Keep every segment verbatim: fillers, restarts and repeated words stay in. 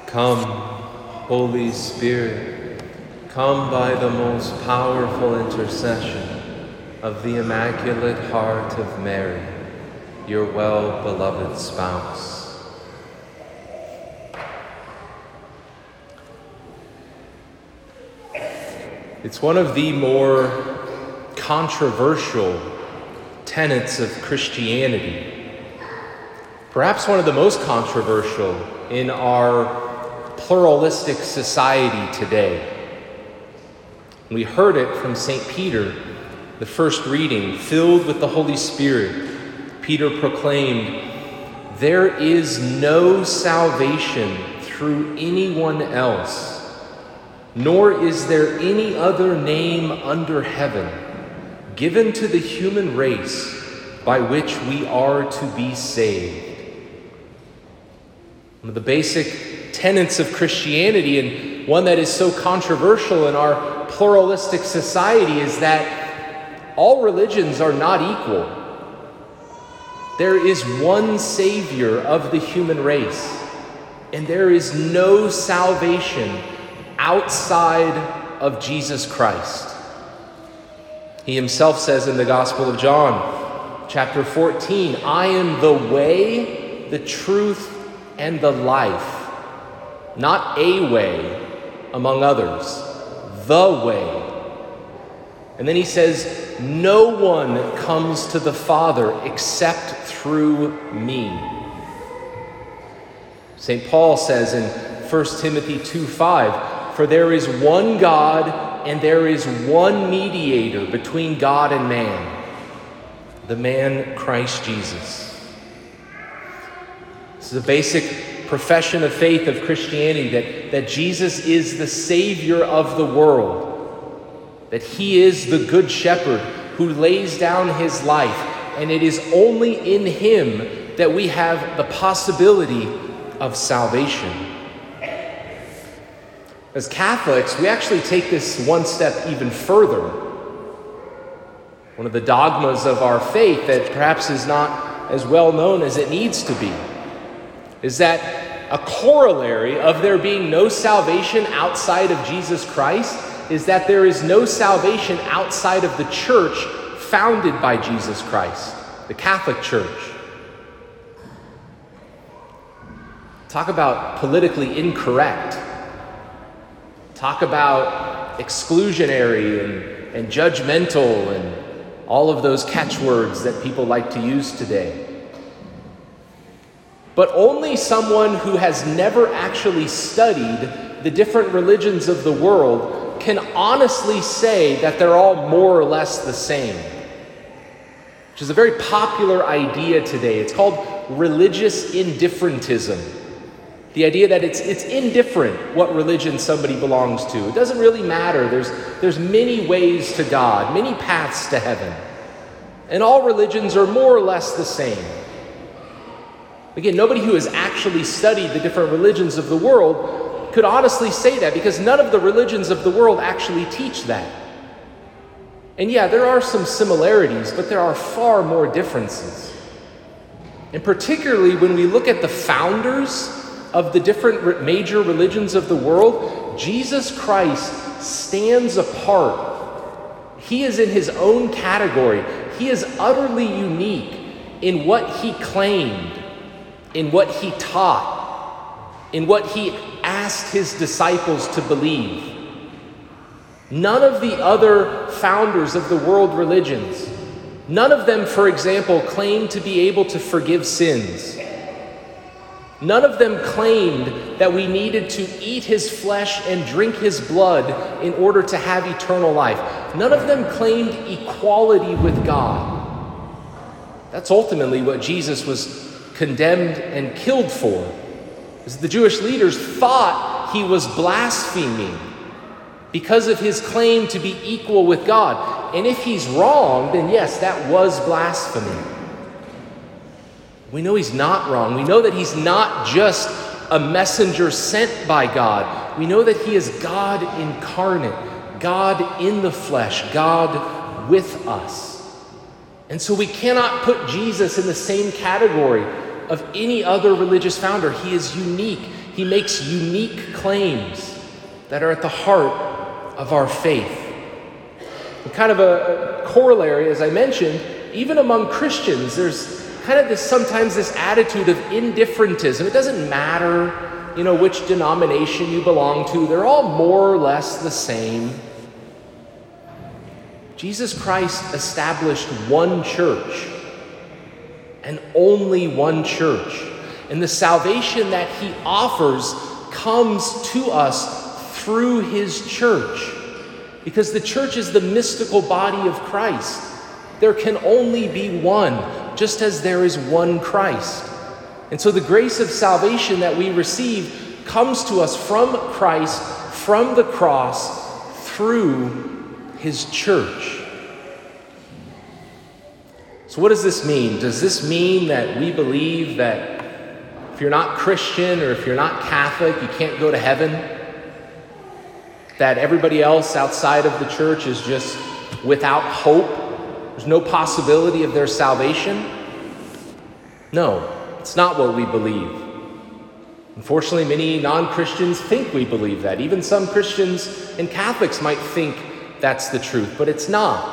Come, Holy Spirit, come by the most powerful intercession of the Immaculate Heart of Mary, your well-beloved spouse. It's one of the more controversial tenets of Christianity, perhaps one of the most controversial in our pluralistic society today. We heard it from Saint Peter, the first reading, filled with the Holy Spirit. Peter proclaimed, "There is no salvation through anyone else, nor is there any other name under heaven given to the human race by which we are to be saved." One of the basic tenets of Christianity, and one that is so controversial in our pluralistic society, is that all religions are not equal. There is one Savior of the human race, and there is no salvation outside of Jesus Christ. He himself says in the Gospel of John, chapter fourteen, "I am the way, the truth, and the life." Not a way among others, the way. And then he says, "No one comes to the Father except through me." Saint Paul says in First Timothy two five, "For there is one God and there is one mediator between God and man, the man Christ Jesus." This is a basic profession of faith of Christianity, that, that Jesus is the Savior of the world, that he is the Good Shepherd who lays down his life, and it is only in him that we have the possibility of salvation. As Catholics, we actually take this one step even further. One of the dogmas of our faith that perhaps is not as well known as it needs to be is that a corollary of there being no salvation outside of Jesus Christ is that there is no salvation outside of the church founded by Jesus Christ, the Catholic Church. Talk about politically incorrect. Talk about exclusionary and, and judgmental and all of those catchwords that people like to use today. But only someone who has never actually studied the different religions of the world can honestly say that they're all more or less the same, which is a very popular idea today. It's called religious indifferentism. The idea that it's it's indifferent what religion somebody belongs to. It doesn't really matter. There's, there's many ways to God, many paths to heaven, and all religions are more or less the same. Again, nobody who has actually studied the different religions of the world could honestly say that, because none of the religions of the world actually teach that. And yeah, there are some similarities, but there are far more differences. And particularly when we look at the founders of the different major religions of the world, Jesus Christ stands apart. He is in his own category. He is utterly unique in what he claimed, in what he taught, in what he asked his disciples to believe. None of the other founders of the world religions, none of them, for example, claimed to be able to forgive sins. None of them claimed that we needed to eat his flesh and drink his blood in order to have eternal life. None of them claimed equality with God. That's ultimately what Jesus was condemned and killed for. As the Jewish leaders thought he was blaspheming because of his claim to be equal with God. And if he's wrong, then yes, that was blasphemy. We know he's not wrong. We know that he's not just a messenger sent by God. We know that he is God incarnate, God in the flesh, God with us. And so we cannot put Jesus in the same category of any other religious founder. He is unique. He makes unique claims that are at the heart of our faith. And kind of a, a corollary, as I mentioned, even among Christians, there's kind of this sometimes this attitude of indifferentism. It doesn't matter, you know, which denomination you belong to. They're all more or less the same. Jesus Christ established one church, and only one church. And the salvation that he offers comes to us through his church, because the church is the mystical body of Christ. There can only be one, just as there is one Christ. And so the grace of salvation that we receive comes to us from Christ, from the cross, through his church. So what does this mean? Does this mean that we believe that if you're not Christian or if you're not Catholic, you can't go to heaven? That everybody else outside of the church is just without hope? There's no possibility of their salvation? No, it's not what we believe. Unfortunately, many non-Christians think we believe that. Even some Christians and Catholics might think that's the truth, but it's not.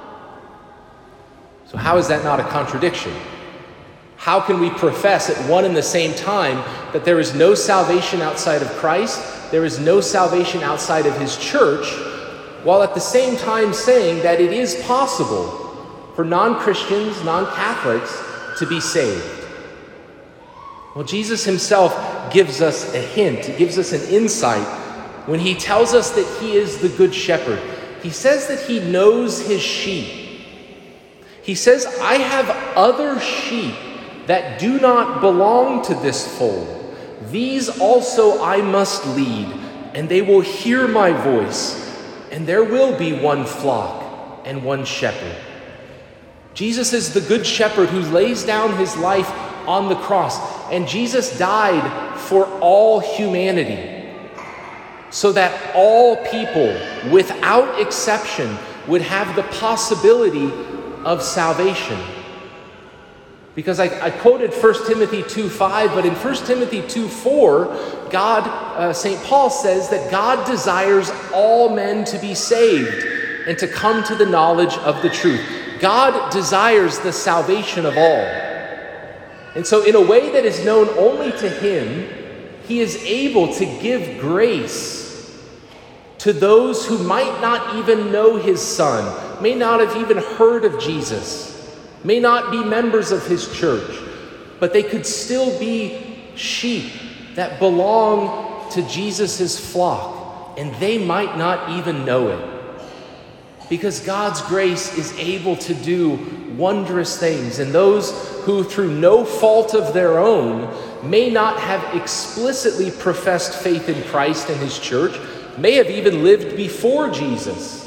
So how is that not a contradiction? How can we profess at one and the same time that there is no salvation outside of Christ, there is no salvation outside of his church, while at the same time saying that it is possible for non-Christians, non-Catholics to be saved? Well, Jesus himself gives us a hint, he gives us an insight when he tells us that he is the good shepherd. He says that he knows his sheep. He says, I have other sheep that do not belong to this fold. These also I must lead, and they will hear my voice, and there will be one flock and one shepherd. Jesus is the good shepherd who lays down his life on the cross, and Jesus died for all humanity, so that all people, without exception, would have the possibility of salvation. Because I, I quoted First Timothy two five, but in First Timothy two four, God, uh, Saint Paul says that God desires all men to be saved and to come to the knowledge of the truth. God desires the salvation of all. And so in a way that is known only to him, he is able to give grace to those who might not even know his son, may not have even heard of Jesus, may not be members of his church, but they could still be sheep that belong to Jesus's flock, and they might not even know it. Because God's grace is able to do wondrous things, and those who, through no fault of their own, may not have explicitly professed faith in Christ and his church, may have even lived before Jesus.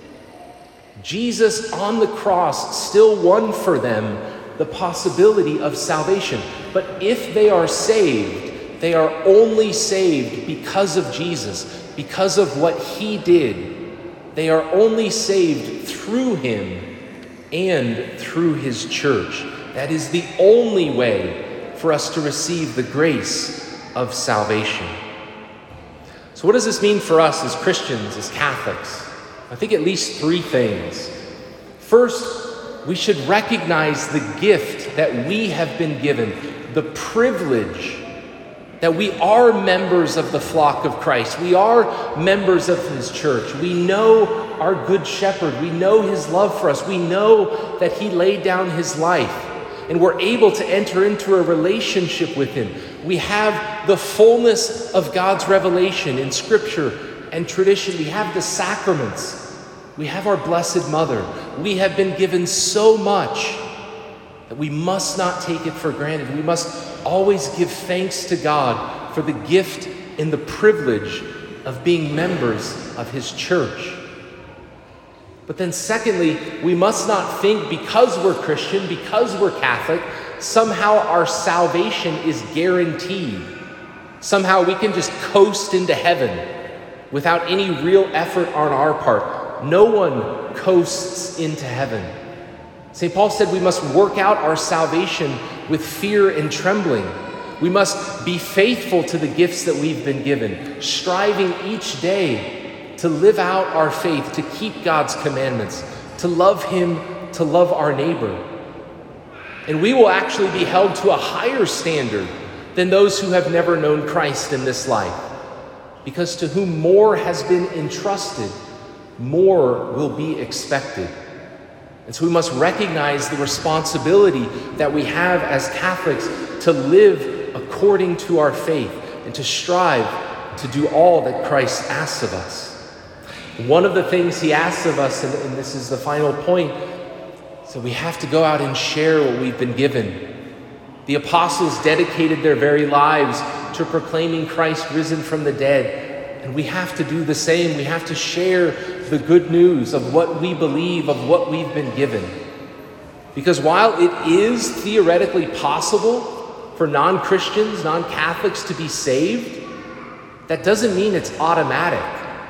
Jesus on the cross still won for them the possibility of salvation. But if they are saved, they are only saved because of Jesus, because of what he did. They are only saved through him and through his church. That is the only way for us to receive the grace of salvation. So what does this mean for us as Christians, as Catholics? I think at least three things. First, we should recognize the gift that we have been given, the privilege that we are members of the flock of Christ. We are members of his church. We know our good shepherd. We know his love for us. We know that he laid down his life, and we're able to enter into a relationship with him. We have the fullness of God's revelation in Scripture and tradition. We have the sacraments. We have our Blessed Mother. We have been given so much that we must not take it for granted. We must always give thanks to God for the gift and the privilege of being members of his church. But then secondly, we must not think because we're Christian, because we're Catholic, somehow our salvation is guaranteed. Somehow we can just coast into heaven without any real effort on our part. No one coasts into heaven. Saint Paul said we must work out our salvation with fear and trembling. We must be faithful to the gifts that we've been given, striving each day to live out our faith, to keep God's commandments, to love Him, to love our neighbor. And we will actually be held to a higher standard than those who have never known Christ in this life. Because to whom more has been entrusted, more will be expected. And so we must recognize the responsibility that we have as Catholics to live according to our faith and to strive to do all that Christ asks of us. One of the things He asks of us, and, and this is the final point, so we have to go out and share what we've been given. The apostles dedicated their very lives to proclaiming Christ risen from the dead. And we have to do the same. We have to share the good news of what we believe, of what we've been given. Because while it is theoretically possible for non-Christians, non-Catholics to be saved, that doesn't mean it's automatic.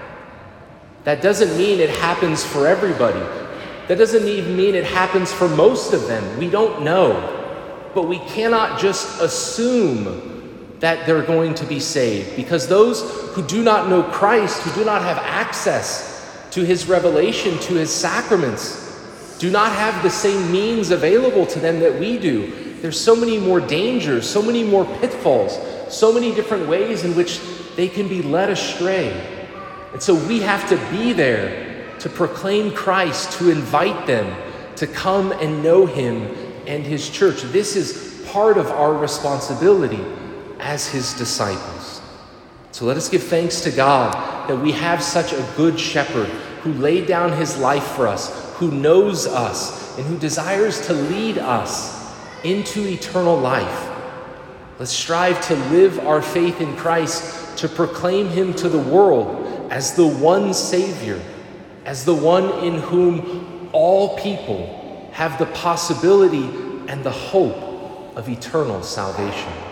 That doesn't mean it happens for everybody. That doesn't even mean it happens for most of them. We don't know. But we cannot just assume that they're going to be saved, because those who do not know Christ, who do not have access to His revelation, to His sacraments, do not have the same means available to them that we do. There's so many more dangers, so many more pitfalls, so many different ways in which they can be led astray. And so we have to be there to proclaim Christ, to invite them to come and know Him and His church. This is part of our responsibility as His disciples. So let us give thanks to God that we have such a good shepherd who laid down His life for us, who knows us, and who desires to lead us into eternal life. Let's strive to live our faith in Christ, to proclaim Him to the world as the one Savior, as the one in whom all people have the possibility and the hope of eternal salvation.